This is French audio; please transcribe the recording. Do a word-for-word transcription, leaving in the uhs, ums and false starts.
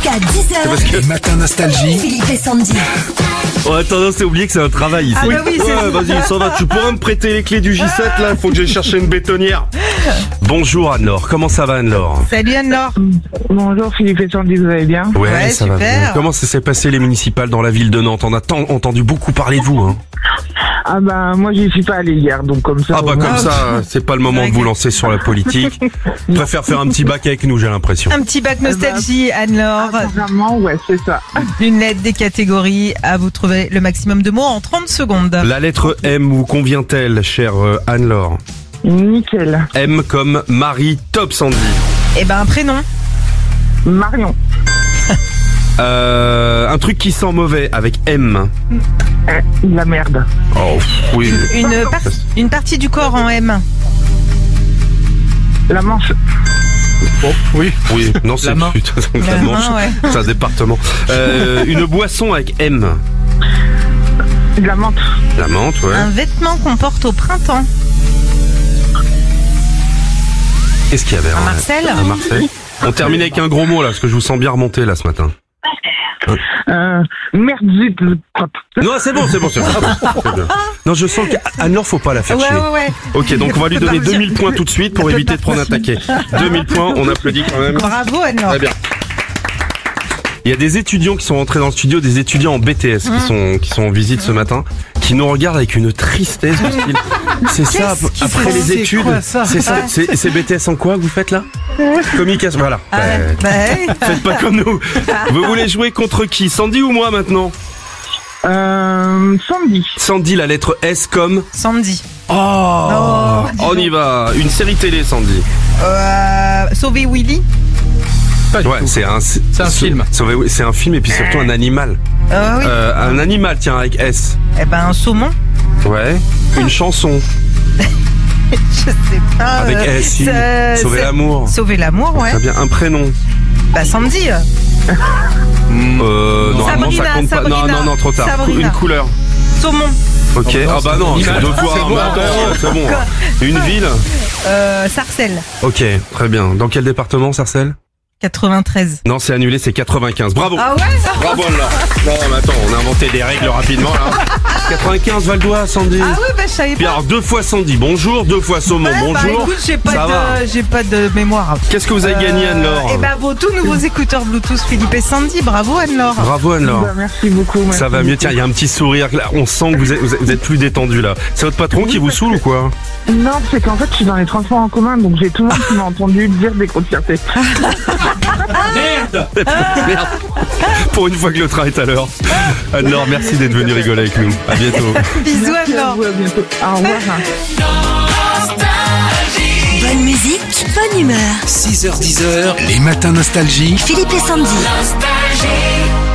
Jusqu'à dix heures. Parce que Les matins nostalgie. Philippe et Sandy. on a tendance à oublier que c'est un travail ici. Ah bah oui, c'est ouais, vas-y, ça va. Tu pourras me prêter les clés du J sept là? Faut que j'aille chercher une bétonnière. Bonjour Anne-Laure. Comment ça va Anne-Laure? Salut Anne-Laure. Bonjour Philippe et Sandy, vous allez bien? Ouais, ça va super. bien. Comment ça s'est passé les municipales dans la ville de Nantes? On a tant entendu beaucoup parler de vous. Hein. Ah bah moi j'y suis pas allé hier, donc comme ça... Ah bah au moins- comme ça, c'est pas le moment de vous lancer sur la politique. Je préfère faire un petit bac avec nous, j'ai l'impression. Un petit bac nostalgie, Anne-Laure. Apparemment, ouais, c'est ça. Une lettre des catégories. À vous trouver le maximum de mots en trente secondes. La lettre M vous convient-elle, chère euh, Anne-Laure? Nickel. M comme Marie, top Sandy. Eh ben, un prénom. Marion. Euh, un truc qui sent mauvais avec M. Euh, la merde. Oh pff, oui. Une, par- une partie du corps en M. La manche. Oh, oui, oui. Non, c'est La main. putain, la La Manche. main, ouais. C'est un département. Euh, une boisson avec M. La menthe. La menthe, ouais. Un vêtement qu'on porte au printemps. Qu'est-ce qu'il y avait Un hein, Marcel. Un Marseille. On termine avec un gros mot là, parce que je vous sens bien remonter là ce matin. Euh, merde, zut. Non, c'est bon, c'est bon, c'est bon. C'est bien. Non, je sens qu'Anne-Laure, faut pas la faire Ouais, chier. ouais, ouais. Ok, donc on va lui donner deux mille points tout de suite pour éviter de prendre un taquet. deux mille points, on applaudit quand même. Bravo Anne-Laure. Très bien. Il y a des étudiants qui sont rentrés dans le studio, des étudiants en B T S qui sont qui sont en visite ce matin, qui nous regardent avec une tristesse du style. C'est ça Qu'est-ce qu'ils après font? les C'est études. quoi, ça C'est ça. C'est c'est B T S en quoi que vous faites là? Communication. Voilà. Ah, Euh, bah, ouais. Faites pas comme nous. Vous voulez jouer contre qui? Sandy ou moi maintenant? Euh, Sandy. Sandy, la lettre S comme. Sandy. Oh, dis on y va. Une série télé, Sandy. Euh, Sauver Willy. Pas du Ouais, tout. c'est un. C'est un c'est- film. c'est- C'est un film et puis surtout un animal. Euh, oui. Euh, un animal, tiens, avec S. Eh ben, un saumon. Ouais. Une chanson Je sais pas. avec euh, S. si. c'est- Sauver c'est- l'amour. Sauver l'amour, ouais. Très bien. Un prénom. Bah, Sandy. Euh, normalement, ça Sabrina, compte pas. Sabrina, Non, non, non, trop tard. Sabrina. Une couleur. Saumon. Ok. Oh, non, Ah bah c'est non, un c'est animal. deux fois. C'est bon, Attends, attends. c'est bon. Une ville. Euh, Sarcelles. Ok, très bien. Dans quel département, Sarcelles? quatre-vingt-treize. Non, c'est annulé, c'est quatre-vingt-quinze. Bravo. Ah ouais? Bravo là. Non, mais attends, on a inventé des règles rapidement là. quatre-vingt-quinze Val d'Oise, Sandy. Ah ouais, bah, je savais Puis pas. alors deux fois Sandy, bonjour, deux fois Saumon, Ouais, bah, bonjour. écoute, j'ai pas Ça va. de, j'ai pas de mémoire. Qu'est-ce que vous avez gagné Anne-Laure? Eh ben, vos tout nouveaux écouteurs Bluetooth Philippe et Sandy. Bravo Anne-Laure. Bravo Anne-Laure. Bah, merci beaucoup. merci Ça va mieux, beaucoup. tiens, il y a un petit sourire, là, on sent que vous êtes, vous êtes- vous êtes plus détendu là. C'est votre patron qui vous saoule ou quoi? Non, c'est qu'en fait, je suis dans les transports en commun, donc j'ai tout le monde qui m'a entendu dire des grossièretés. Merde. Merde. Pour une fois que le train est à l'heure. Anne-Laure, merci d'être venu rigoler avec nous. À bientôt. Bisous Merci à Anne-Laure. vous, à bientôt. Au revoir. Bonne musique, bonne humeur. six heures dix heures, les matins nostalgie. Philippe et Sandy. Nostalgie.